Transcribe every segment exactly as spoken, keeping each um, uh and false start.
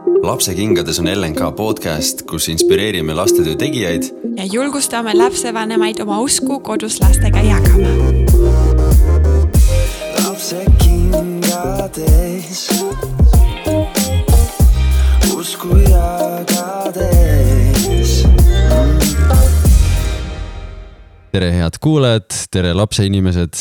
Lapsekingades on L N K podcast, kus inspireerime lastetöö tegijaid ja julgustame lapsevanemaid oma usku kodus lastega jagama. Lapsekingades usku jagades. Tere head kuulajad, tere lapseinimesed.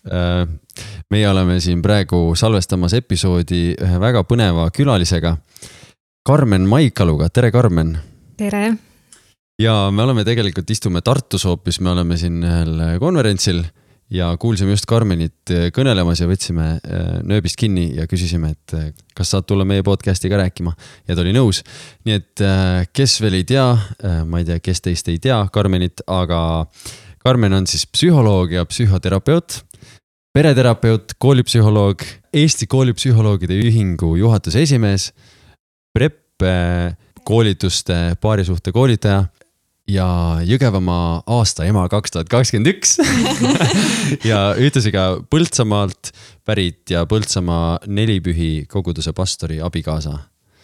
Meie oleme siin praegu salvestamas episoodi ühe väga põneva külalisega. Karmen Maikaluga, tere Karmen. Tere. Ja me oleme tegelikult istume Tartus hoopis, me oleme siin ühel konverentsil ja kuulsime just Karmenit kõnelemas ja võtsime nööbist kinni ja küsisime, et kas saad tulla meie podcasti ka rääkima ja ta oli nõus. Nii et kes veel ei tea, ma ei tea, kes teist ei tea Karmenit, aga Karmen on siis psühholoog ja psühhoterapeut, pereterapeut, koolipsühholoog, Eesti koolipsühholoogide ühingu juhatuse esimees, Prep koolituste paarisuhte koolitaja ja Jõgevamaa aasta ema kaks tuhat kakskümmend üks ja ühtlasi ka Põltsamaalt pärit ja Põltsamaa Nelipühi koguduse pastori abikaasa.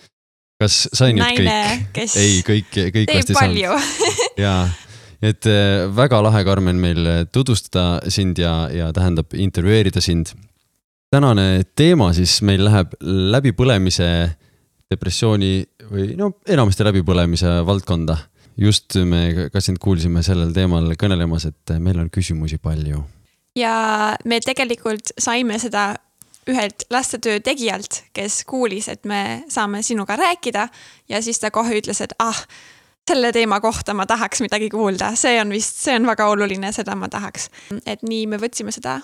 Kas sain nüüd kõik? Naine, kes ei, kõik, kõik teeb palju. Jaa, et väga lahe Karmen meil tutvustada sind ja, ja tähendab intervjueerida sind. Tänane teema siis meil läheb läbipõlemise depressiooni või no enamasti läbipõlemise valdkonda. Just me ka sind kuulsime sellel teemal kõnelemas, et meil on küsimusi palju. Ja me tegelikult saime seda ühelt lastetöö tegijalt, kes kuulis, et me saame sinuga rääkida ja siis ta kohe ütles, et ah, selle teema kohta ma tahaks midagi kuulda. See on vist, see on väga oluline, seda ma tahaks. Et nii me võtsime seda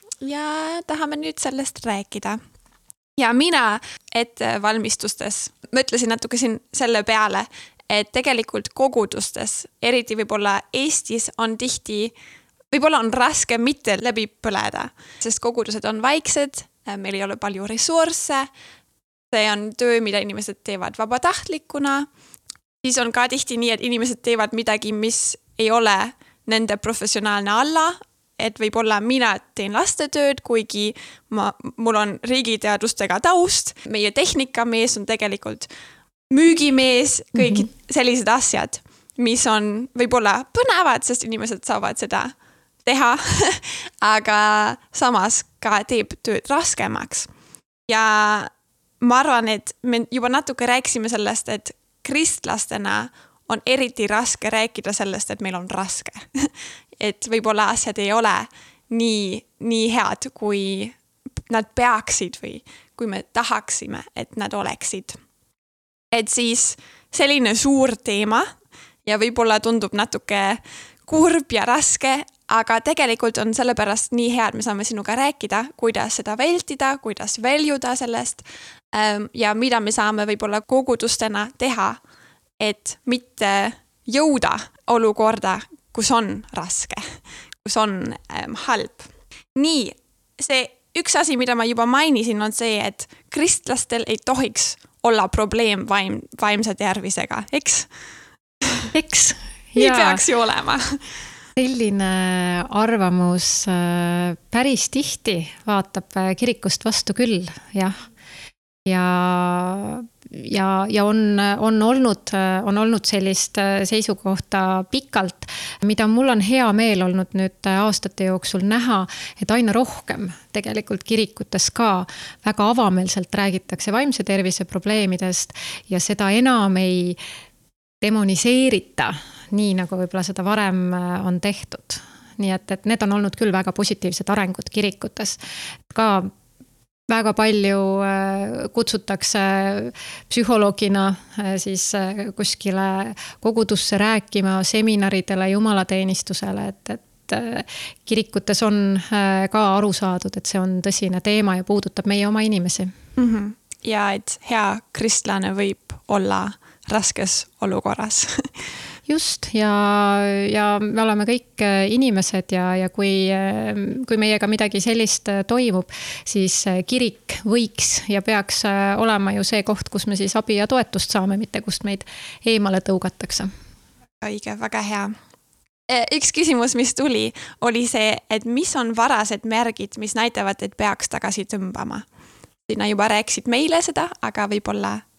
ja tahame nüüd sellest rääkida. Ja mina ette valmistustes mõtlesin natuke siin selle peale, et tegelikult kogudustes, eriti võib-olla Eestis on tihti, võib-olla on raske mitte läbi põleda, sest kogudused on vaiksed, meil ei ole palju ressursse, see on töö, mida inimesed teevad vabatahtlikuna, siis on ka tihti nii, et inimesed teevad midagi, mis ei ole nende professionaalne alla, et võib-olla mina teen lastetööd, kuigi ma, mul on riigiteadustega taust, meie tehnikamees on tegelikult müügimees, kõik mm-hmm. sellised asjad, mis on võib-olla põnevad, sest inimesed saavad seda teha, aga samas ka teeb tööd raskemaks. Ja ma arvan, et me juba natuke rääkisime sellest, et kristlastena on eriti raske rääkida sellest, et meil on raske. Et võib-olla asjad ei ole nii, nii head, kui nad peaksid või kui me tahaksime, et nad oleksid. Et siis selline suur teema ja võib-olla tundub natuke kurb ja raske, aga tegelikult on sellepärast nii hea, et me saame sinuga rääkida, kuidas seda vältida, kuidas väljuda sellest ja mida me saame võib-olla kogudustena teha, et mitte jõuda olukorda, kus on raske, kus on ähm, halb. Nii, see üks asi, mida ma juba mainisin, on see, et kristlastel ei tohiks olla probleem vaim, vaimse tervisega, eks? Eks, nii peaks ju olema. Selline arvamus äh, päris tihti vaatab kirikust vastu küll, jah. Ja, ja, ja on, on, olnud, on olnud sellist seisukohta pikalt, mida mul on hea meel olnud nüüd aastate jooksul näha, et aina rohkem tegelikult kirikutes ka väga avameelselt räägitakse vaimse tervise probleemidest ja seda enam ei demoniseerita, nii nagu võib-olla seda varem on tehtud. Nii et, et need on olnud küll väga positiivsed arengud kirikutes. Ka väga palju kutsutakse psühholoogina siis kuskile kogudusse rääkima, seminaridele, jumalateenistusele, et, et kirikutes on ka aru saadud, et see on tõsine teema ja puudutab meie oma inimesi. Mm-hmm. Ja et hea kristlane võib olla raskes olukorras. Just, ja, ja me oleme kõik inimesed ja, ja kui, kui meiega midagi sellist toimub, siis kirik võiks ja peaks olema ju see koht, kus me siis abi ja toetust saame, mitte kust meid eemale tõugatakse. Õige, väga hea. Üks küsimus, mis tuli, oli see, et mis on varased märgid, mis näitavad, et peaks tagasi tõmbama? Sina juba rääksid meile seda, aga võib-olla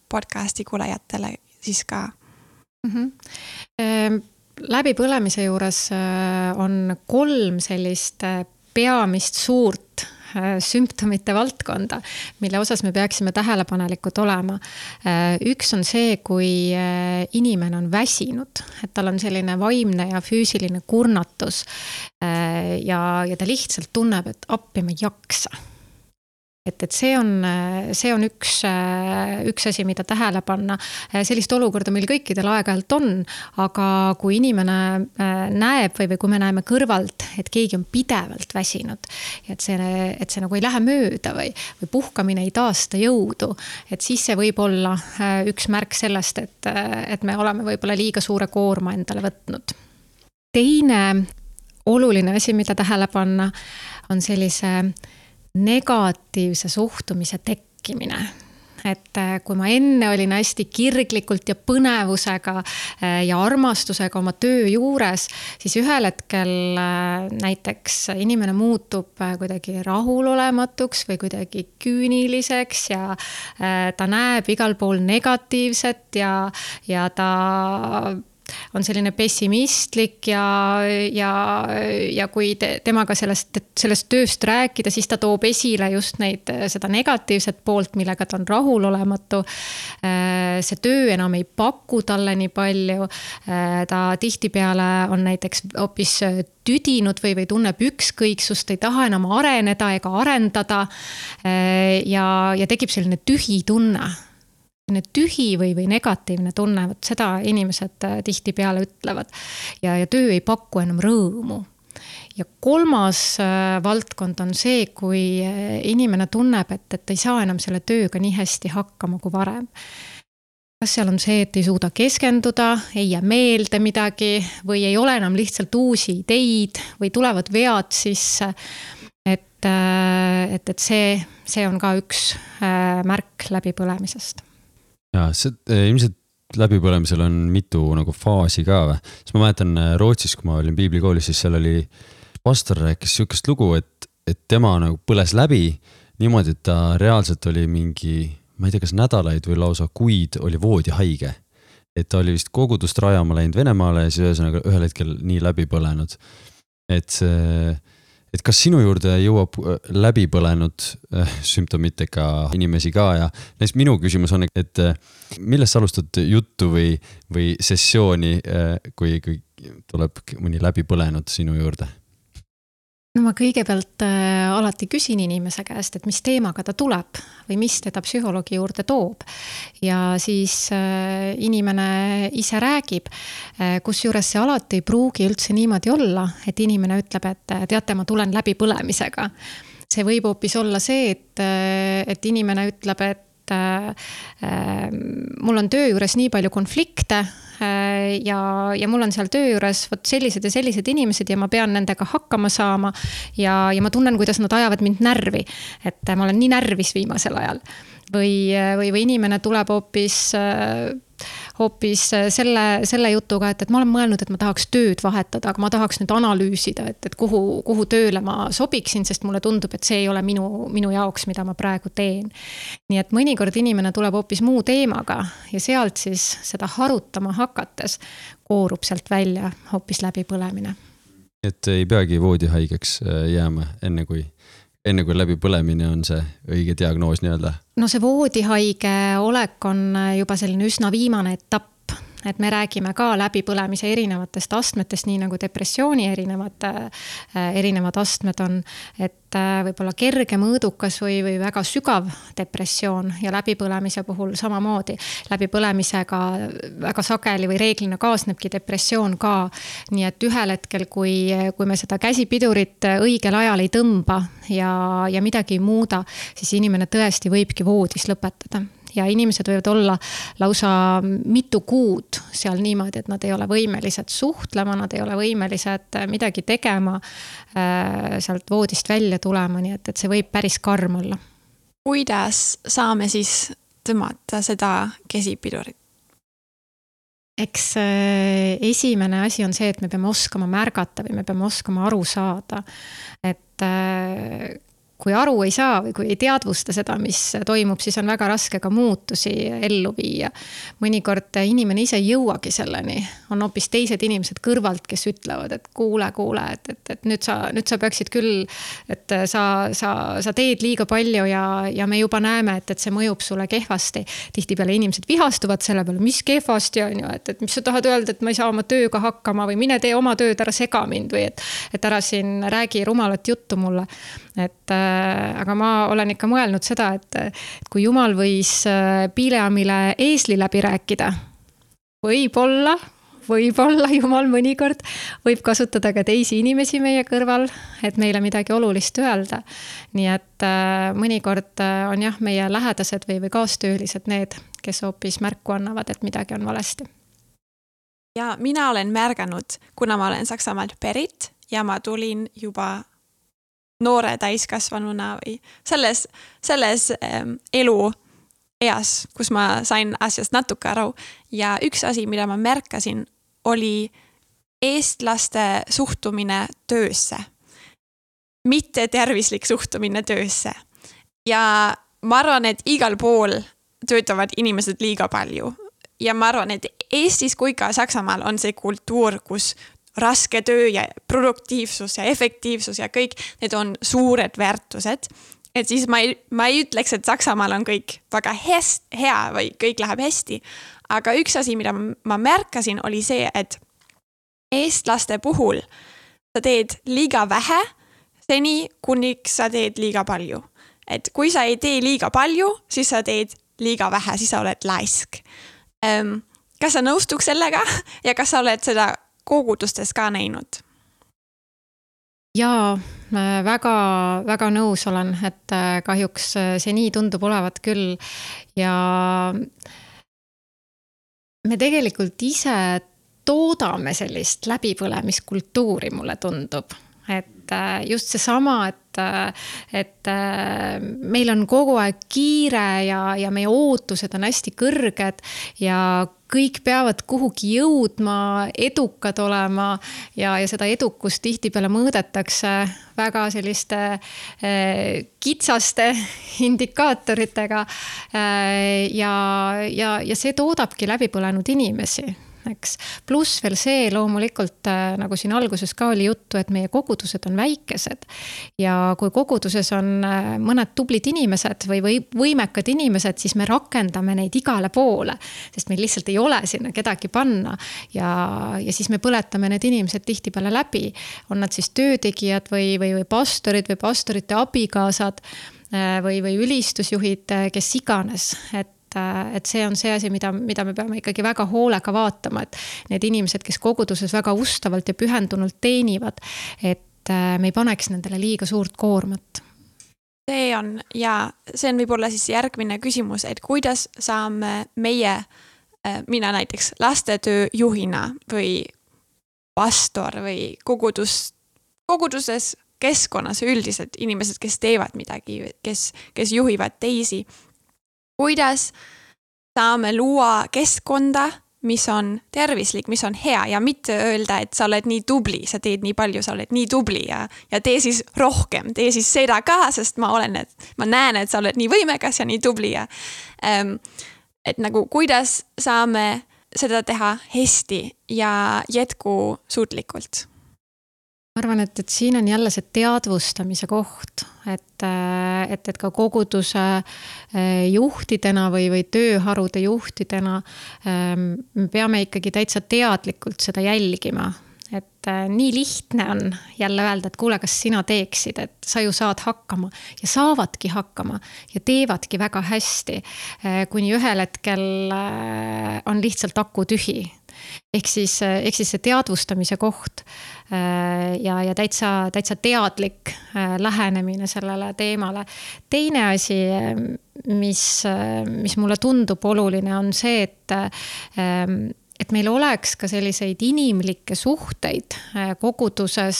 podcasti kuulajatele siis ka? Mm-hmm. Ehm, läbipõlemise juures on kolm sellist peamist suurt sümptomite valdkonda, mille osas me peaksime tähelepanelikud olema. Üks on see, kui inimene on väsinud, et tal on selline vaimne ja füüsiline kurnatus ja, ja ta lihtsalt tunneb, et appi ma ei jaksa. Et, et see on, see on üks, üks asi, mida tähele panna. Sellist olukorda meil kõikidel aeg-ajalt on, aga kui inimene näeb või, või kui me näeme kõrvalt, et keegi on pidevalt väsinud, et see, et see nagu ei lähe mööda või, või puhkamine ei taasta jõudu, et siis see võib olla üks märk sellest, et, et me oleme võib-olla liiga suure koorma endale võtnud. Teine oluline asi, mida tähele panna, on sellise negatiivse suhtumise tekkimine. Et kui ma enne olin hästi kirglikult ja põnevusega ja armastusega oma töö juures, siis ühel hetkel näiteks inimene muutub kuidagi rahulolematuks või kuidagi küüniliseks ja ta näeb igal pool negatiivset ja, ja ta on selline pessimistlik ja, ja, ja kui te, temaga sellest, sellest tööst rääkida, siis ta toob esile just neid, seda negatiivset poolt, millega ta on rahulolematu. See töö enam ei paku talle nii palju. Ta tihtipeale on näiteks hoopis tüdinud või, või tunneb ükskõiksust, ei taha enam areneda ega arendada ja, ja tekib selline tühi tunne. Tühi või, või negatiivne tunne, seda inimesed tihti peale ütlevad ja, ja töö ei paku enam rõõmu. Ja kolmas valdkond on see, kui inimene tunneb, et, et ei saa enam selle tööga nii hästi hakkama kui varem. Kas seal on see, et ei suuda keskenduda, ei jää meelde midagi või ei ole enam lihtsalt uusi ideid või tulevad vead sisse. Et, et, et see, see on ka üks märk läbipõlemisest. Ja, see, ilmselt läbipõlemisel on mitu nagu faasi ka või? Siis ma mäletan Rootsis, kui ma olin piiblikoolis, siis seal oli pastor rääkis sihukest lugu, et, et tema nagu põles läbi niimoodi, et ta reaalselt oli mingi, ma ei tea, kas nädalaid või lausa kuid oli voodi haige. Et ta oli vist kogudust rajama läinud Venemaale ja siis ühesõnaga ühel hetkel nii läbi põlenud. Et see Et kas sinu juurde jõuab läbi põlenud sümptomitega inimesi ka ja näiteks minu küsimus on, et millest sa alustad juttu või, või sessiooni, kui, kui tuleb mõni läbi põlenud sinu juurde? No ma kõigepealt äh, alati küsin inimese käest, et mis teemaga ta tuleb või mis teda psühholoogi juurde toob. Ja siis äh, inimene ise räägib, äh, kus juures see alati ei pruugi üldse niimoodi olla, et inimene ütleb, et teate, ma tulen läbi põlemisega. See võib hoopis olla see, et, et inimene ütleb, et äh, äh, mul on töö juures nii palju konflikte, ja, ja mul on seal töö juures võt sellised ja sellised inimesed ja ma pean nendega hakkama saama ja, ja ma tunnen, kuidas nad ajavad mind närvi, et ma olen nii närvis viimasel ajal. Või, või, või inimene tuleb hoopis, hoopis selle, selle jutuga, et, et ma olen mõelnud, et ma tahaks tööd vahetada, aga ma tahaks nüüd analüüsida, et, et kuhu, kuhu tööle ma sobiksin, sest mulle tundub, et see ei ole minu, minu jaoks, mida ma praegu teen. Nii et mõnikord inimene tuleb hoopis muu teemaga ja sealt siis seda harutama hakates koorub sealt välja hoopis läbi põlemine. Et ei peagi voodihaigeks jääma enne kui enne kui läbi põlemine on see õige diagnoos nii-öelda? No see voodihaige olek on juba selline üsna viimane etapp, et me räägime ka läbi põlemise erinevatest astmetest, nii nagu depressiooni erinevad, erinevad astmed on, et võib-olla kerge mõõdukas või, või väga sügav depressioon ja läbipõlemise puhul samamoodi. Läbipõlemisega väga sageli või reeglina kaasnebki depressioon ka, nii et ühel hetkel, kui, kui me seda käsipidurit õigel ajal ei tõmba ja, ja midagi ei muuda, siis inimene tõesti võibki voodis lõpetada. Ja inimesed võivad olla lausa mitu kuud seal niimoodi, et nad ei ole võimelised suhtlema, nad ei ole võimelised midagi tegema, sealt voodist välja tulema, nii et, et see võib päris karm olla. Kuidas saame siis tõmmata seda käsipidurit? Eks esimene asi on see, et me peame oskama märgata või me peame oskama aru saada, et kui aru ei saa või kui ei teadvusta seda, mis toimub, siis on väga raske ka muutusi ellu viia. Mõnikord inimene ise ei jõuagi selleni. On hoopis teised inimesed kõrvalt, kes ütlevad, et kuule, kuule, et, et, et nüüd, sa, nüüd sa peaksid küll, et sa, sa, sa teed liiga palju ja, ja me juba näeme, et, et see mõjub sulle kehvasti. Tihtipeale inimesed vihastuvad selle peale, mis kehvasti on ju, et, et mis sa tahad öelda, et ma ei saa oma tööga hakkama või mine tee oma tööd, ära sega mind või et, et ära siin räägi rumalat juttu mulle. Et, äh, aga ma olen ikka mõelnud seda, et, et kui Jumal võis äh, Bileamile eesli läbi rääkida, võib-olla, võib-olla Jumal mõnikord võib kasutada ka teisi inimesi meie kõrval, et meile midagi olulist öelda. Nii et äh, mõnikord on jah, meie lähedased või, või kaastöölised need, kes hoopis märku annavad, et midagi on valesti. Ja mina olen märganud, kuna ma olen Saksamaalt pärit ja ma tulin juba noore täiskasvanuna või selles, selles ähm, elu eas, kus ma sain asjast natuke aru. Ja üks asi, mida ma märkasin, oli eestlaste suhtumine töösse. Mitte tervislik suhtumine töösse. Ja ma arvan, et igal pool töötavad inimesed liiga palju. Ja ma arvan, et Eestis kui ka Saksamaal on see kultuur, kus raske töö ja produktiivsus ja efektiivsus ja kõik, need on suured väärtused. Et siis ma ei, ma ei ütleks, et Saksamaal on kõik väga hest, hea või kõik läheb hästi. Aga üks asi, mida ma märkasin, oli see, et eestlaste puhul sa teed liiga vähe, seni kuniks sa teed liiga palju. Et kui sa ei tee liiga palju, siis sa teed liiga vähe, siis sa oled laisk. Ähm, kas sa nõustuks sellega ja kas sa oled seda kogudustes ka näinud? Jaa, väga, väga nõus olen, et kahjuks see nii tundub olevat küll ja me tegelikult ise toodame sellist läbipõlemiskultuuri, mulle tundub. Et just see sama, et, et meil on kogu aeg kiire ja, ja meie ootused on hästi kõrged ja kõik peavad kuhugi jõudma, edukad olema ja, ja seda edukust tihti peale mõõdetakse väga selliste eh, kitsaste indikaatoritega eh, ja, ja, ja see toodabki läbipõlenud inimesi. Eks. Plus veel see loomulikult, nagu siin alguses ka oli juttu, et meie kogudused on väikesed ja kui koguduses on mõned tublid inimesed või, või võimekad inimesed, siis me rakendame neid igale poole, sest meil lihtsalt ei ole sinna kedagi panna ja, ja siis me põletame need inimesed tihti peale läbi. On nad siis töötegijad või, või, või pastorid või pastorite abikaasad või, või ülistusjuhid, kes iganes, et et see on see asi, mida, mida me peame ikkagi väga hoolega vaatama, et need inimesed, kes koguduses väga ustavalt ja pühendunult teenivad, et me ei paneks nendele liiga suurt koormat. See on, ja see on võib-olla siis järgmine küsimus, et kuidas saame meie, mina näiteks lastetöö juhina või pastor või kogudus, koguduses keskkonnas üldiselt inimesed, kes teevad midagi, kes, kes juhivad teisi, kuidas saame luua keskkonda, mis on tervislik, mis on hea ja mitte öelda, et sa oled nii tubli, sa teed nii palju, sa oled nii tubli ja, ja tee siis rohkem, tee siis seda ka, sest ma olen, et ma näen, et sa oled nii võimekas ja nii tubli ja ähm, et nagu kuidas saame seda teha hästi ja jätkusuutlikult. Ma arvan, et, et siin on jälle see teadvustamise koht, et, et, et ka koguduse juhtidena või, või tööharude juhtidena me peame ikkagi täitsa teadlikult seda jälgima. Et nii lihtne on jälle öelda, et kuule, kas sina teeksid, et sa ju saad hakkama ja saavadki hakkama ja teevadki väga hästi, kuni ühel hetkel on lihtsalt aku tühi. Ehk siis, ehk siis see teadvustamise koht ja, ja täitsa, täitsa teadlik lähenemine sellele teemale. Teine asi, mis, mis mulle tundub oluline, on see, et, et meil oleks ka selliseid inimlikke suhteid koguduses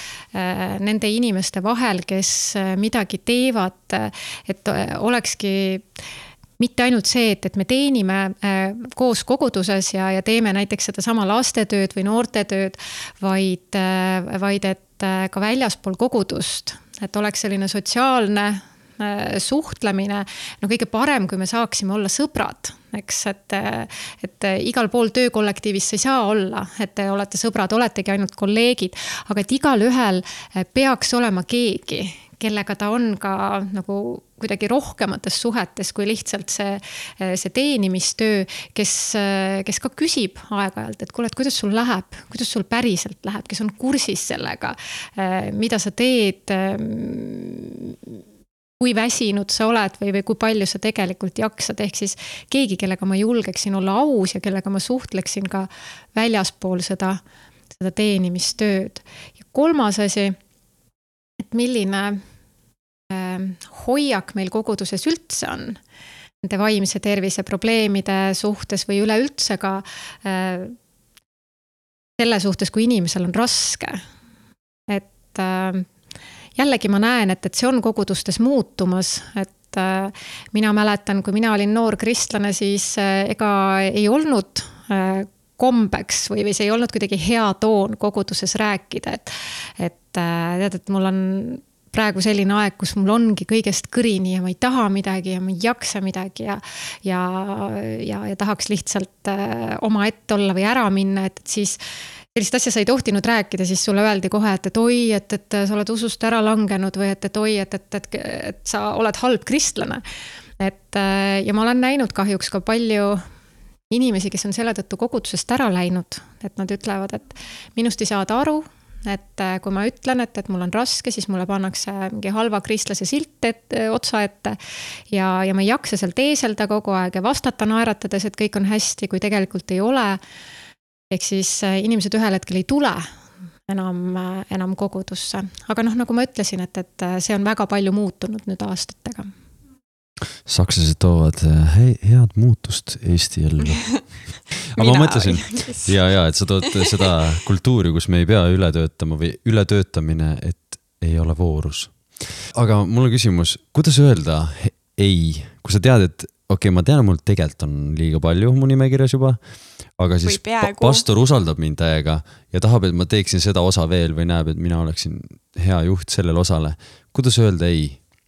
nende inimeste vahel, kes midagi teevad, et olekski mitte ainult see, et, et me teenime koos koguduses ja, ja teeme näiteks seda sama lastetööd või noortetööd, vaid, vaid et ka väljaspool kogudust, et oleks selline sotsiaalne suhtlemine, no kõige parem, kui me saaksime olla sõbrad, eks, et, et igal pool töökollektiivis ei saa olla, et te olete sõbrad, oletegi ainult kolleegid, aga et igal ühel peaks olema keegi, kellega ta on ka nagu kuidagi rohkemates suhetes kui lihtsalt see, see teenimistöö, kes, kes ka küsib aeg-ajalt, et kuule, et kuidas sul läheb, kuidas sul päriselt läheb, kes on kursis sellega, mida sa teed, kui väsinud sa oled või, või kui palju sa tegelikult jaksad, ehk siis keegi, kellega ma julgeksin olla aus ja kellega ma suhtleksin ka väljaspool seda, seda teenimistööd. Ja kolmas asi, et milline äh, hoiak meil koguduses üldse on nende vaimse tervise probleemide suhtes või üleüldse ka äh, selle suhtes, kui inimesel on raske. Et äh, jällegi ma näen, et, et see on kogudustes muutumas, et äh, mina mäletan, kui mina olin noor kristlane, siis äh, ega ei olnud äh, kombeks või, või see ei olnud kuidagi hea toon koguduses rääkida, et, et äh, tead, et mul on praegu selline aeg, kus mul ongi kõigest kõrini ja ma ei taha midagi ja ma ei jaksa midagi ja, ja, ja, ja tahaks lihtsalt äh, oma ette olla või ära minna, et, et siis sellist asja sa ei tohtinud rääkida, siis sulle öeldi kohe, et, et oi, et, et sa oled usust ära langenud või et, et oi, et, et, et, et sa oled halb kristlane. Et, ja ma olen näinud kahjuks ka palju inimesi, kes on selle tõttu kogudusest ära läinud, et nad ütlevad, et minust ei saada aru, et kui ma ütlen, et, et mul on raske, siis mulle pannakse mingi halva kristlase silt et, otsa ette ja, ja ma ei jaksa seal teeselda kogu aeg ja vastata naeratades, et kõik on hästi, kui tegelikult ei ole. Ehk siis inimesed ühel hetkel ei tule enam, enam kogudusse. Aga noh, nagu ma ütlesin, et, et see on väga palju muutunud nüüd aastatega. Sakslased toovad hei, head muutust Eesti ellu. Aga ma mõtlesin, ja, ja, et sa tood seda kultuuri, kus me ei pea üle töötama või ületöötamine, et ei ole voorus. Aga mul on küsimus, kuidas öelda ei, kui sa tead, et okei, okay, ma tean, mul tegelikult on liiga palju mu nimekirjas juba, aga siis pastor usaldab mind täiega ja tahab, et ma teeksin seda osa veel või näeb, et mina oleksin hea juht sellele osale. Kuidas öelda ei?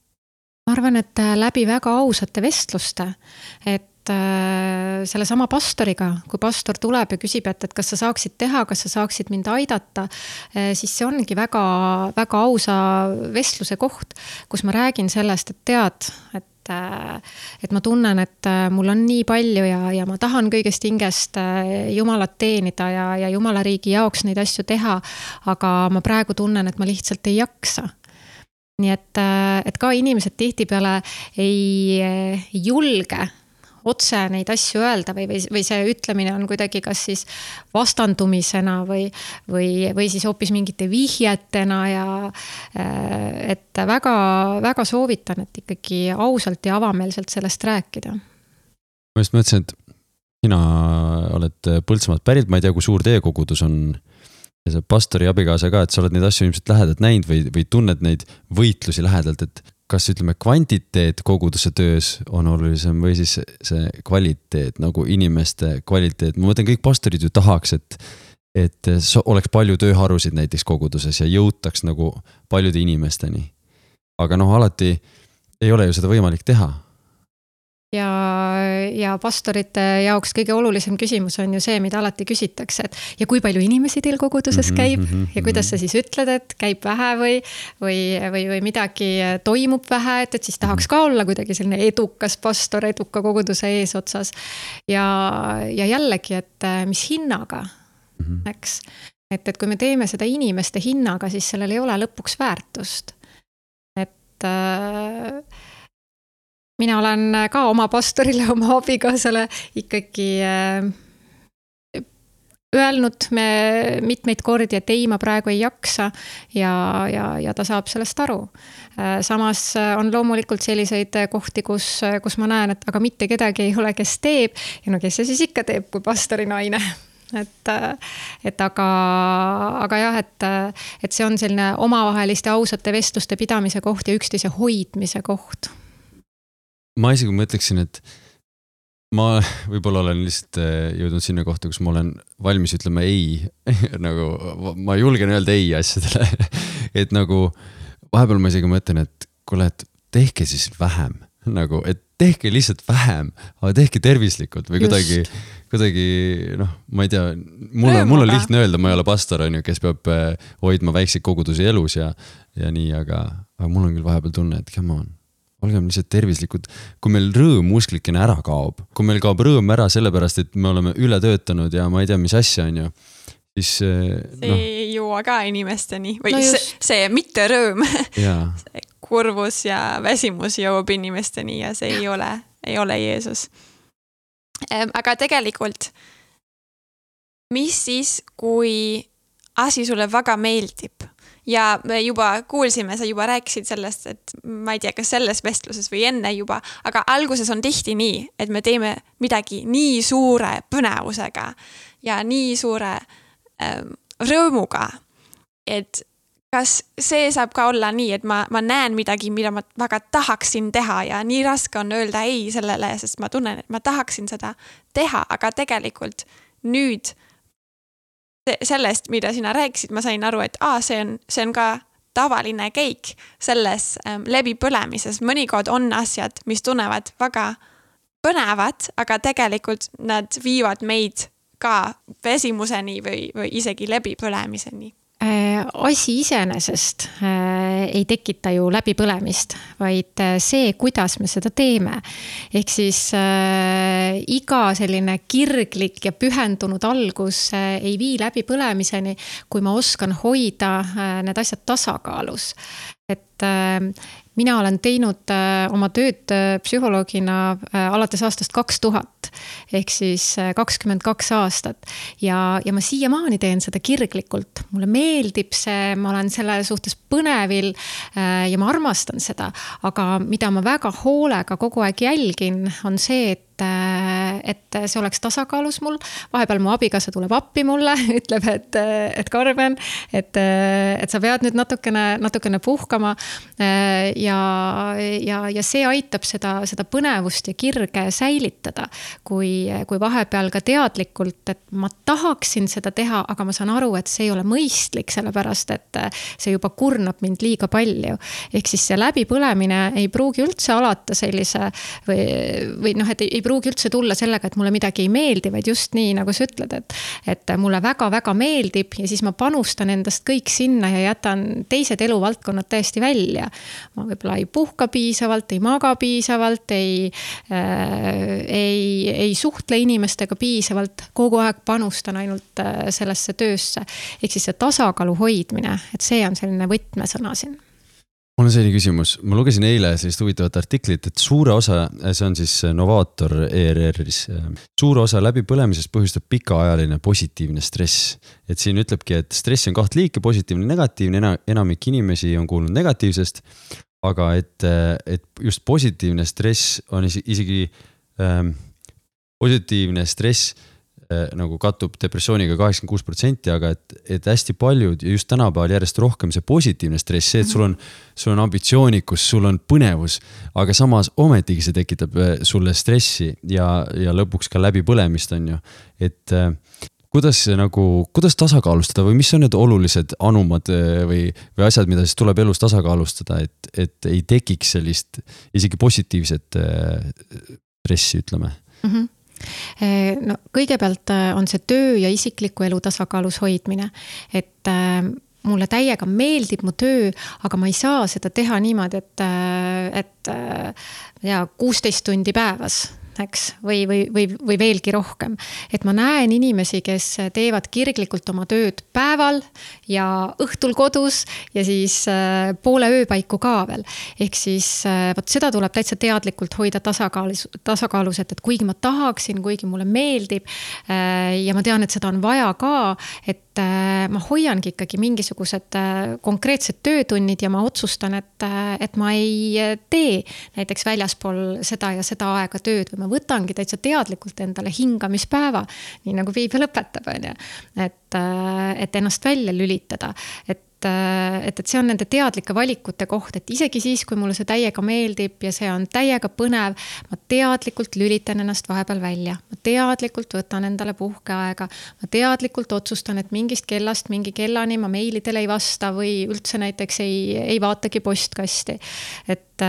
Ma arvan, et läbi väga ausate vestluste, et selle sama pastoriga, kui pastor tuleb ja küsib, et, et kas sa saaksid teha, kas sa saaksid mind aidata, siis see ongi väga, väga ausa vestluse koht, kus ma räägin sellest, et tead, et et ma tunnen, et mul on nii palju ja, ja ma tahan kõigest hingest Jumalat teenida ja, ja Jumala riigi jaoks neid asju teha, aga ma praegu tunnen, et ma lihtsalt ei jaksa. Nii et, et ka inimesed tihtipeale ei, ei julge otse neid asju öelda või, või, või see ütlemine on kuidagi kas siis vastandumisena või, või, või siis hoopis mingite vihjetena ja et väga, väga soovitan, et ikkagi ausalt ja avameelselt sellest rääkida. Ma just mõtlesin, et sina oled Põltsamaalt pärit, ma ei tea, kui suur teie kogudus on ja see pastori abikaasa ka, et sa oled neid asju ilmselt lähedalt näinud või, või tunned neid võitlusi lähedalt, et kas ütleme kvantiteet koguduse töös on olulisem või siis see kvaliteet, nagu inimeste kvaliteet. Ma mõtlen, kõik pastorid ju tahaks, et, et oleks palju tööharusid näiteks koguduses ja jõutaks nagu paljude inimesteni. Aga noh, alati ei ole ju seda võimalik teha. Ja, ja pastorite jaoks kõige olulisem küsimus on ju see, mida alati küsitakse, et ja kui palju inimesi teil koguduses käib mm-hmm, ja kuidas sa siis ütled, et käib vähe või, või, või, või midagi toimub vähe, et, et siis tahaks ka olla kuidagi selline edukas pastor, eduka koguduse eesotsas. Ja, ja jällegi, et mis hinnaga, mm-hmm. eks, et, et kui me teeme seda inimeste hinnaga, siis sellel ei ole lõpuks väärtust. Et äh, mina olen ka oma pastorile, oma abikaasale ikkagi öelnud me mitmeid kordi, et ei, ma praegu ei jaksa ja, ja, ja ta saab sellest aru. Samas on loomulikult selliseid kohti, kus, kus ma näen, et aga mitte kedagi ei ole, kes teeb ja no kes see siis ikka teeb, kui pastori naine. Et, et aga, aga jah, et, et see on selline omavaheliste ausate vestluste pidamise koht ja üksteise hoidmise koht. Ma isegi mõtleksin, et ma võib-olla olen lihtsalt jõudnud sinna kohta, kus ma olen valmis ütlema ei, nagu ma julgen öelda ei asjadele, et nagu vahepeal ma isegi mõtlen, et kuule, et tehke siis vähem, nagu, et tehke lihtsalt vähem, aga tehke tervislikult või kuidagi, kuidagi, noh, ma ei tea, mul on, mul on lihtne öelda, ma ei ole pastor, on ju, kes peab hoidma väikseid kogudusi elus ja, ja nii, aga, aga mul on küll vahepeal tunne, et come on, olgem lihtsalt tervislikud. Kui meil rõõm usklikena ära kaob, kui meil kaob rõõm ära sellepärast, et me oleme üle töötanud ja ma ei tea, mis asja on ju, siis see no. ei jõua ka inimesteni või no see, see mitte rõõm. Jaa. Kurvus ja väsimus jõuab inimesteni ja see ei ole, ei ole Jeesus. Aga tegelikult, mis siis, kui asi sulle väga meeldib ja me juba kuulsime, sa juba rääkisid sellest, et ma ei tea, kas selles vestluses või enne juba, aga alguses on tihti nii, et me teeme midagi nii suure põnevusega ja nii suure ähm, rõõmuga, et kas see saab ka olla nii, et ma, ma näen midagi, mida ma väga tahaksin teha ja nii raske on öelda ei sellele, sest ma tunnen, et ma tahaksin seda teha, aga tegelikult nüüd sellest, mida sina rääkisid, ma sain aru, et aa, see on, see on ka tavaline käik selles ähm, läbipõlemises. Mõnikord on asjad, mis tunnevad väga põnevad, aga tegelikult nad viivad meid ka väsimuseni või, või isegi läbipõlemiseni. Asi iseenesest äh, ei tekita ju läbipõlemist, vaid see, kuidas me seda teeme. Ehk siis äh, iga selline kirglik ja pühendunud algus äh, ei vii läbipõlemiseni, kui ma oskan hoida äh, need asjad tasakaalus. Et äh, mina olen teinud äh, oma tööd äh, psühholoogina äh, alates aastast kaks tuhat, ehk siis äh, kakskümmend kaks aastat. Ja, ja ma siiamaani teen seda kirglikult. Mulle meeldib see, ma olen selle suhtes põnevil äh, ja ma armastan seda. Aga mida ma väga hoolega kogu aeg jälgin, on see, et et see oleks tasakaalus mul. Vahepeal mu abikaasa tuleb appi mulle, ütleb, et, et Karmen, et, et sa pead nüüd natukene, natukene puhkama ja, ja, ja see aitab seda, seda põnevust ja kirge säilitada, kui, kui vahepeal ka teadlikult, et ma tahaksin seda teha, aga ma saan aru, et see ei ole mõistlik, sellepärast, et see juba kurnab mind liiga palju. Ehk siis see läbipõlemine ei pruugi üldse alata sellise või, või noh, et ei, ei pruugi üldse tulla sellega, et mulle midagi ei meeldi, vaid just nii, nagu sa ütled, et, et mulle väga-väga meeldib ja siis ma panustan endast kõik sinna ja jätan teised eluvaldkonnad täiesti välja. Ma võib-olla ei puhka piisavalt, ei maga piisavalt, ei, äh, ei, ei suhtle inimestega piisavalt, kogu aeg panustan ainult sellesse töösse. Ehk siis see tasakaalu hoidmine, et see on selline võtmesõna siin. Mul on selline küsimus, ma lugesin eile sellist huvitavat artiklit, et suure osa, see on siis Novaator E R R-is, suure osa läbipõlemisest põhjustab pikaajaline positiivne stress. Et siin ütlebki, et stress on kaht liike, positiivne ja negatiivne, enamik inimesi on kuulnud negatiivsest, aga et, et just positiivne stress on isegi ähm, positiivne stress nagu kattub depressiooniga kaheksakümmend kuus protsenti, aga et, et hästi paljud ja just tänapäeval järjest rohkem see positiivne stress, see, et sul on, sul on ambitsioonikus, sul on põnevus, aga samas ometigi see tekitab sulle stressi ja, ja lõpuks ka läbipõlemist on ju, et kuidas nagu, kuidas tasakaalustada või mis on need olulised anumad või, või asjad, mida siis tuleb elus tasakaalustada, et, et ei tekiks sellist isegi positiivset stressi, ütleme. Mhm. No, kõigepealt on see töö ja isikliku elu tasakaalus hoidmine, et mulle täiega meeldib mu töö, aga ma ei saa seda teha niimoodi, et, et ja, kuusteist tundi päevas, eks, või, või, või, või veelgi rohkem. Et ma näen inimesi, kes teevad kirglikult oma tööd päeval ja õhtul kodus ja siis poole ööpaiku ka veel. Ehk siis võt, seda tuleb täitsa teadlikult hoida tasakaalus, tasakaalus, et, et kuigi ma tahaksin, kuigi mulle meeldib ja ma tean, et seda on vaja ka, et ma hoiangi ikkagi mingisugused konkreetsed töötunnid ja ma otsustan, et, et ma ei tee näiteks väljaspool seda ja seda aega tööd või ma võtangi täitsa teadlikult endale hingamispäeva, nii nagu piibel õpetab, on ju. Et, et ennast välja lülitada. Et et, et see on nende teadlike valikute koht, et isegi siis, kui mulle see täiega meeldib ja see on täiega põnev, ma teadlikult lülitan ennast vahepeal välja. Ma teadlikult võtan endale puhkeaega. Ma teadlikult otsustan, et mingist kellast mingi kellani ma meilidele ei vasta või üldse näiteks ei, ei vaatagi postkasti. Et,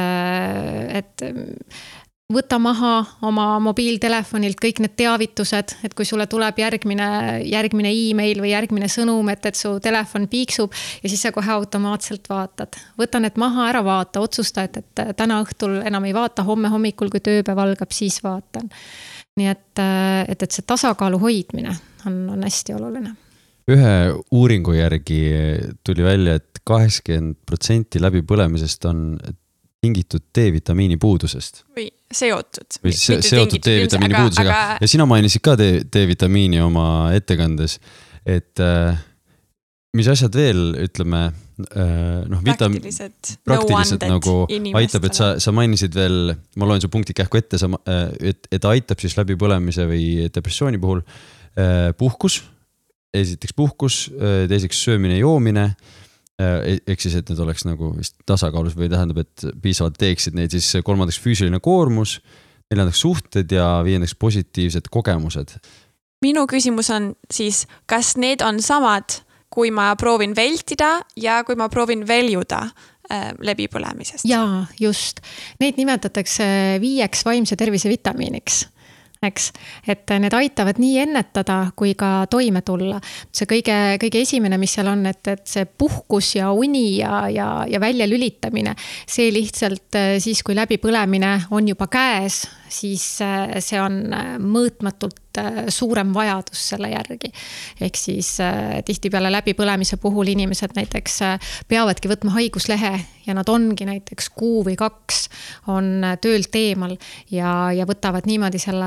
et võta maha oma mobiiltelefonilt kõik need teavitused, et kui sulle tuleb järgmine, järgmine e-mail või järgmine sõnum, et, et su telefon piiksub ja siis sa kohe automaatselt vaatad. Võta need maha, ära vaata, otsusta, et, et täna õhtul enam ei vaata, homme hommikul, kui tööpäev algab, siis vaatan. Nii et, et, et see tasakaalu hoidmine on, on hästi oluline. Ühe uuringu järgi tuli välja, et kaheksakümmend protsenti läbipõlemisest on tingitud D-vitamiini puudusest. Või seotud. Või se seotud D-vitamiini puudusega. Aga... Ja sina mainisid ka D-vitamiini oma ettekandes, et äh, mis asjad veel, ütleme, äh, noh, praktiliselt, praktiliselt nagu aitab, et sa, sa mainisid veel, ma loen su punkti kähku ette, sa, et, et aitab siis läbipõlemise või depressiooni puhul äh, puhkus, esiteks puhkus, teiseks söömine, joomine, ehk siis, et need oleks nagu vist tasakaalus või tähendab, et piisavalt teeksid neid, siis kolmandaks füüsiline koormus, neljandaks suhted ja viiendaks positiivsed kogemused. Minu küsimus on siis, kas need on samad, kui ma proovin vältida ja kui ma proovin väljuda äh, läbipõlemisest? Jaa, just. Neid nimetatakse viieks vaimse tervise vitamiiniks. Eks, et need aitavad nii ennetada kui ka toime tulla. See kõige, kõige esimene, mis seal on, et, et see puhkus ja uni ja, ja, ja välja lülitamine, see lihtsalt siis, kui läbipõlemine on juba käes, siis see on mõõtmatult suurem vajadus selle järgi. Ehk siis tihtipeale läbipõlemise puhul inimesed näiteks peavadki võtma haiguslehe ja nad ongi näiteks kuu või kaks on töölt eemal ja, ja võtavad niimoodi selle,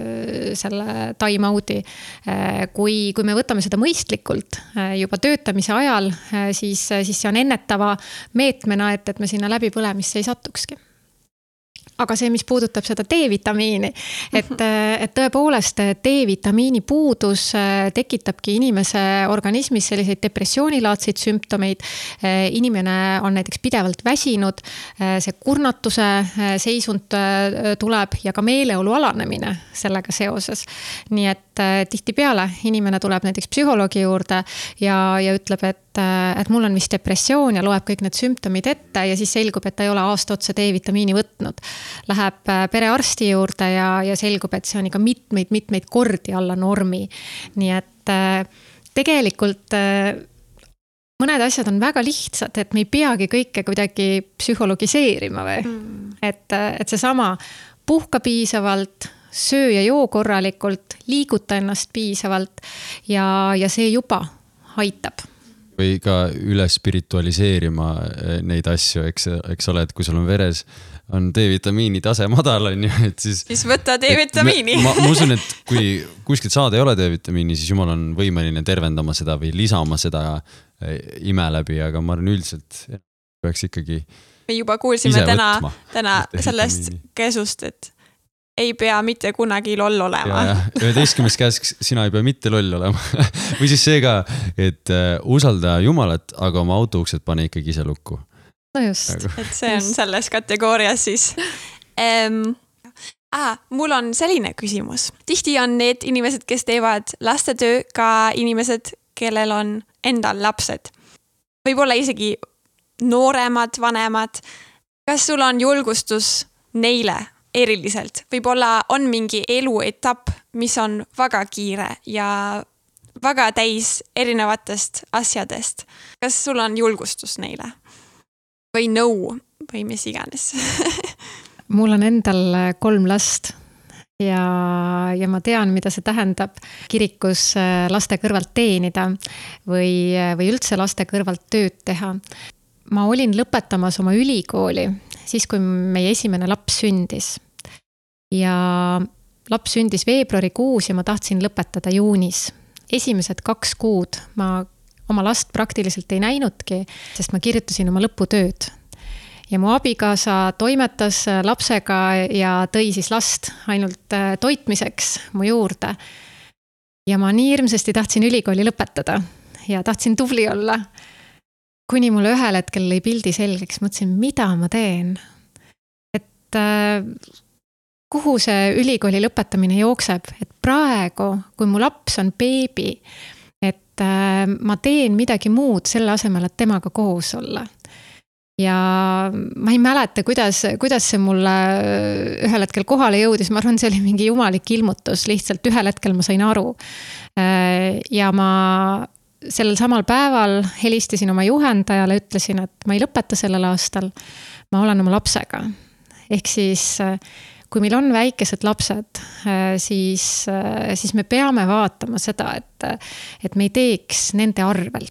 selle time out'i. Kui, kui me võtame seda mõistlikult juba töötamise ajal, siis, siis see on ennetava meetmena, et, et me sinna läbipõlemisse ei satukski. Aga see, mis puudutab seda D-vitamiini, et, et tõepoolest D-vitamiini puudus tekitabki inimese organismis selliseid depressioonilaadseid sümptomeid. Inimene on näiteks pidevalt väsinud, see kurnatuse seisund tuleb ja ka meeleolu alanemine sellega seoses. Nii et tihti peale inimene tuleb näiteks psühholoogi juurde ja, ja ütleb, et, et mul on vist depressioon ja loeb kõik need sümptomid ette ja siis selgub, et ta ei ole aasta otsa D-vitamiini võtnud. Läheb perearsti juurde ja, ja selgub, et see on ikka mitmeid, mitmeid kordi alla normi. Nii et tegelikult mõned asjad on väga lihtsad, et me ei peagi kõike kuidagi psühhologiseerima või. Mm. Et, et see sama puhka piisavalt, söö ja joo korralikult, liiguta ennast piisavalt ja, ja see juba aitab. Või ka üle spiritualiseerima neid asju, eks, eks ole, et kui sul on veres on D-vitamiini tase madal, on ju, et siis... Siis võtta D-vitamiini. Ma, ma usun, et kui kuskilt saada ei ole D-vitamiini, siis jumal on võimeline tervendama seda või lisama seda ime läbi, aga ma arvan üldiselt peaks ikkagi me juba kuulsime täna, täna sellest käsust, et ei pea mitte kunagi loll olema. üheteistkümnes käsk, sina ei pea mitte loll olema. Või siis see ka, et usalda Jumalat, aga oma autouksed pane ikkagi ise lukku. No just. Et see on selles kategoorias siis. Ähm, ah, mul on selline küsimus. Tihti on need inimesed, kes teevad lastetöö, ka inimesed, kellel on endal lapsed. Võib-olla isegi nooremad, vanemad. Kas sul on julgustus neile eriliselt? Võib-olla on mingi eluetapp, mis on väga kiire ja väga täis erinevatest asjadest. Kas sul on julgustus neile? Või nõu või mis iganes? Mul on endal kolm last ja, ja ma tean, mida see tähendab kirikus laste kõrvalt teenida või, või üldse laste kõrvalt tööd teha. Ma olin lõpetamas oma ülikooli siis, kui meie esimene laps sündis. Ja laps sündis veebruarikuus ja ma tahtsin lõpetada juunis. Esimesed kaks kuud ma oma last praktiliselt ei näinudki, sest ma kirjutasin oma lõputööd. Ja mu abikaasa toimetas lapsega ja tõi siis last ainult toitmiseks mu juurde. Ja ma nii hirmsasti tahtsin ülikooli lõpetada ja tahtsin tubli olla. kuni mulle ühel hetkel lõi pildi selgeks, mõtlesin, mida ma teen. Et äh, kuhu see ülikooli lõpetamine jookseb, et praegu, kui mu laps on beebi, et äh, ma teen midagi muud selle asemel, et temaga koos olla. Ja ma ei mäleta, kuidas, kuidas see mulle ühel hetkel kohale jõudis, ma arvan, see oli mingi jumalik ilmutus, lihtsalt ühel hetkel ma sain aru. Ja ma sellel samal päeval helistasin oma juhendajale, ütlesin, et ma ei lõpeta sellel aastal, ma olen oma lapsega. Ehk siis, kui meil on väikesed lapsed, siis, siis me peame vaatama seda, et, et me ei teeks nende arvelt.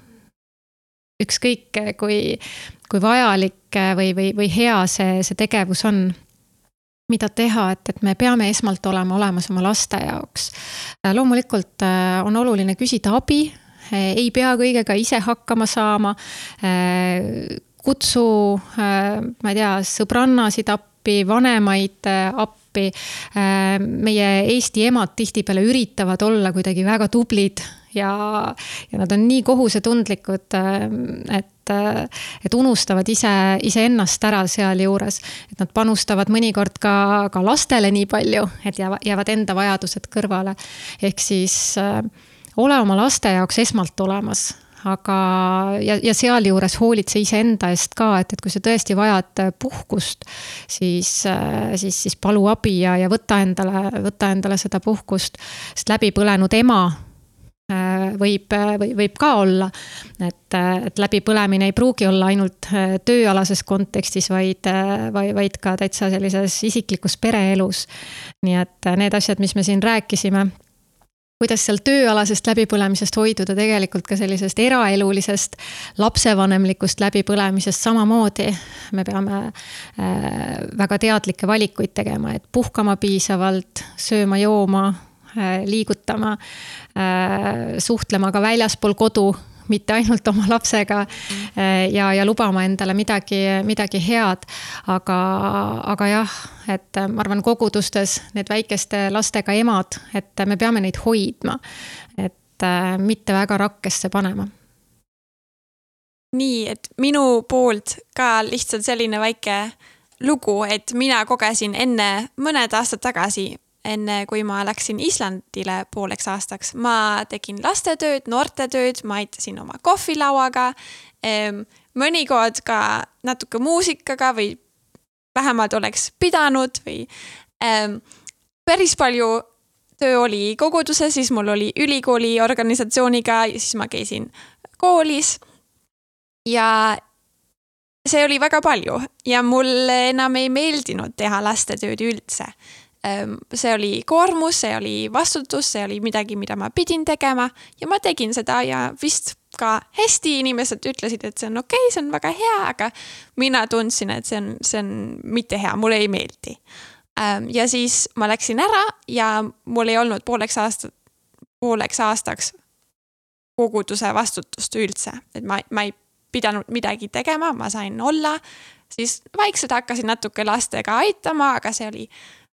Ükskõik, kui, kui vajalik või, või, või hea see, see tegevus on, mida teha, et, et me peame esmalt olema olemas oma laste jaoks. Loomulikult on oluline küsida abi, ei pea kõigega ise hakkama saama, kutsu, ma ei tea, sõbrannasid appi, vanemaid appi. Meie Eesti emad tihtipeale üritavad olla kuidagi väga tublid ja, ja nad on nii kohusetundlikud, et, et unustavad ise, ise ennast ära seal juures. Et nad panustavad mõnikord ka, ka lastele nii palju, et jäävad enda vajadused kõrvale. Ehk siis ole oma laste jaoks esmalt olemas. Aga, ja, ja seal juures hoolitse ise enda eest ka, et, et kui sa tõesti vajad puhkust, siis, siis, siis palu abi ja, ja võta, endale, võta endale seda puhkust, sest läbi põlenud ema võib, või, võib ka olla, et, et läbi põlemine ei pruugi olla ainult tööalases kontekstis, vaid, vaid, vaid ka täitsa sellises isiklikus pereelus. Nii et need asjad, mis me siin rääkisime, kuidas seal tööalasest läbipõlemisest hoiduda tegelikult ka sellisest eraelulisest lapsevanemlikust läbipõlemisest samamoodi. Me peame väga teadlikke valikuid tegema, et puhkama piisavalt, sööma, jooma, liigutama, suhtlema ka väljaspool kodu, mitte ainult oma lapsega ja, ja lubama endale midagi, midagi head. Aga, aga jah, et ma arvan kogudustes need väikeste lastega emad, et me peame neid hoidma, et mitte väga rakkesse panema. Nii, et minu poolt ka lihtsalt selline väike lugu, et mina kogesin enne mõned aastad tagasi, enne kui ma läksin Islandile pooleks aastaks. Ma tegin lastetööd, noortetööd, ma aitasin oma kohvilauaga, mõnikord ka natuke muusikaga või vähemalt oleks pidanud või päris palju töö oli koguduse, siis mul oli ülikooli organisatsiooniga ja siis ma käisin koolis ja see oli väga palju ja mulle enam ei meeldinud teha lastetööd üldse. See oli koormus, see oli vastutus, see oli midagi, mida ma pidin tegema ja ma tegin seda ja vist ka hästi inimesed ütlesid, et see on okei, okay, see on väga hea, aga mina tundsin, et see on, see on mitte hea, mulle ei meeldi. Ja siis ma läksin ära ja mul ei olnud pooleks, aasta, pooleks aastaks koguduse vastutust üldse, et ma, ma ei pidanud midagi tegema, ma sain olla, siis vaikselt hakkasin natuke lastega aitama, aga see oli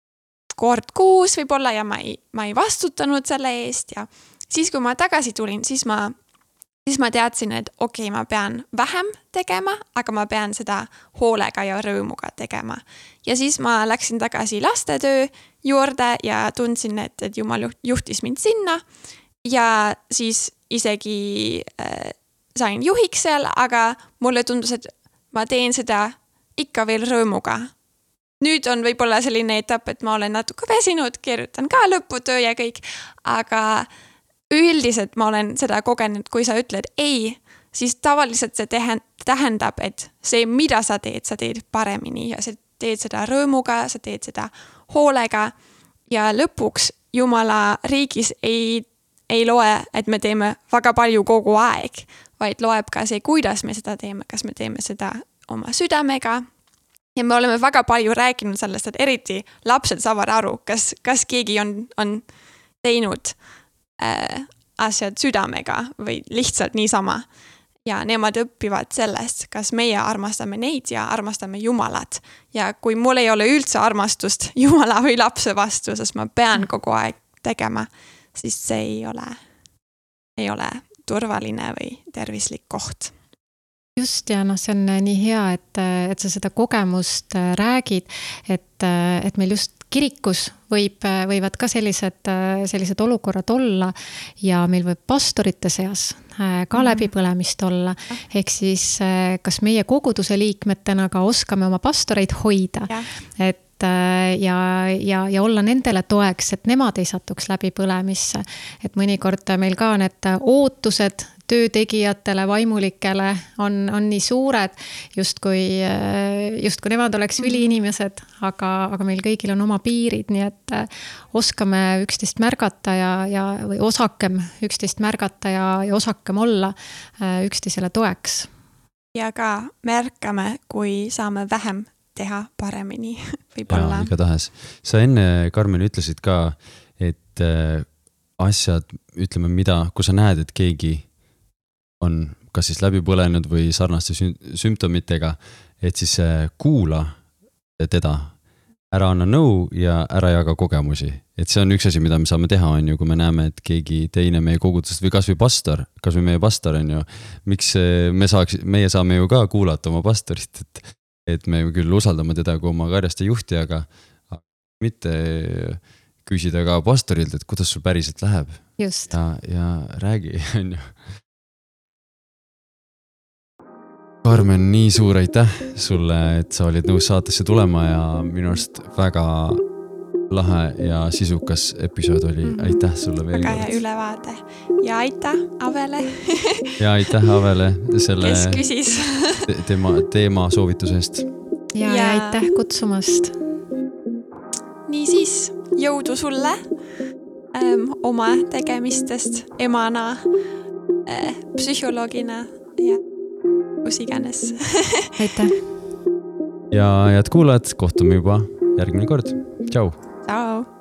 kord kuus võib-olla ja ma ei, ma ei vastutanud selle eest ja siis, kui ma tagasi tulin, siis ma, siis ma teadsin, et okei, okay, ma pean vähem tegema, aga ma pean seda hoolega ja rõõmuga tegema. Ja siis ma läksin tagasi lastetöö juurde ja tundsin, et, et Jumal juhtis mind sinna ja siis isegi äh, sain juhiks seal, aga mulle tundus, et ma teen seda ikka veel rõõmuga. Nüüd on võib-olla selline etapp, et ma olen natuke väsinud, kirjutan ka lõputöö ja kõik, aga üldiselt ma olen seda kogenud, kui sa ütled ei, siis tavaliselt see tähendab, et see, mida sa teed, sa teed paremini ja sa teed seda rõõmuga, sa teed seda hoolega ja lõpuks Jumala riigis ei, ei loe, et me teeme väga palju kogu aeg, vaid loeb ka see, kuidas me seda teeme, kas me teeme seda oma südamega. Ja me oleme väga palju rääkinud sellest, et eriti lapsed saavad aru, kas, kas keegi on, on teinud äh, asjad südamega või lihtsalt niisama. Ja nemad õpivad sellest, kas meie armastame neid ja armastame Jumalat. Ja kui mul ei ole üldse armastust Jumala või lapse vastu, sest ma pean kogu aeg tegema, siis see ei ole, ei ole turvaline või tervislik koht. just ja noh, see on nii hea, et, et sa seda kogemust räägid, et, et meil just kirikus võib, võivad ka sellised, sellised olukorrad olla ja meil võib pastorite seas ka läbipõlemist olla. Ehk siis kas meie koguduse liikmetena ka oskame oma pastoreid hoida, ja. et ja, ja, ja olla nendele toeks, et nemad ei satuks läbi põlemisse. Et mõnikord meil ka need ootused töötegijatele, vaimulikele on, on nii suured, just kui, just kui nemad oleks üliinimesed, aga, aga meil kõigil on oma piirid, nii et oskame üksteist märgata ja, ja, või osakem üksteist märgata ja, ja osakem olla üksteisele toeks. Ja ka märkame, kui saame vähem teha paremini võib-olla. Ja, igatahes. Sa enne, Karmen, ütlesid ka, et asjad, ütleme, mida, kui sa näed, et keegi on kas siis läbi põlenud või sarnaste sümptomitega, et siis kuula teda, ära anna nõu ja ära jaga kogemusi. Et see on üks asi, mida me saame teha, on ju, kui me näeme, et keegi teine meie kogudusest või kas või pastor, kas või meie pastor on ju, miks me saaks, meie saame ju ka kuulata oma pastorit, et et me küll usaldame teda kui oma karjaste juhti, aga mitte küsida ka pastorilt, et kuidas sul päriselt läheb. Just. Ja, ja räägi, on ju. Karmen, nii suur aitäh sulle, et sa olid nõus saatesse tulema ja minu arust väga lahe ja sisukas episood oli. Aitäh sulle veel. Väga hea ülevaade. Ja aitäh Avele. Ja aitäh Avele selle kes küsis teema, teema soovitusest. Ja, ja aitäh kutsumast. Nii siis jõudu sulle ähm, oma tegemistest emana, äh, psühholoogina ja kus iganes. Aitäh. Ja head kuulajad, kohtume juba järgmine kord. Tšau. Tšau.